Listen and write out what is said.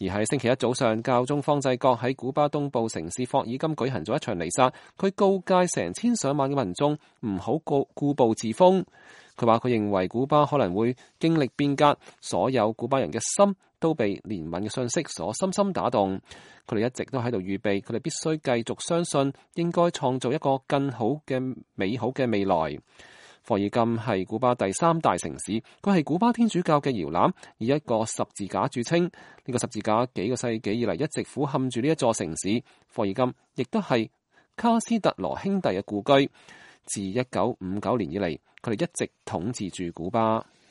而喺星期一早上，教宗方濟各喺古巴東部城市霍爾金舉行咗一場彌撒，佢告誡成千上萬嘅民眾唔好固步自封。佢話佢認為古巴可能會經歷變革，所有古巴人嘅心都被憐憫嘅信息所深深打動。佢哋一直都喺度預備，佢哋必須繼續相信，應該創造一個更好嘅美好嘅未來。霍爾金係古巴第3大城市，佢係古巴天主教嘅搖籃，以一個十字架著稱。呢個十字架幾個世紀以嚟一直俯瞰住呢一座城市。霍爾金亦都係卡斯特羅兄弟嘅故居。自1959年以嚟，佢哋一直統治住古巴。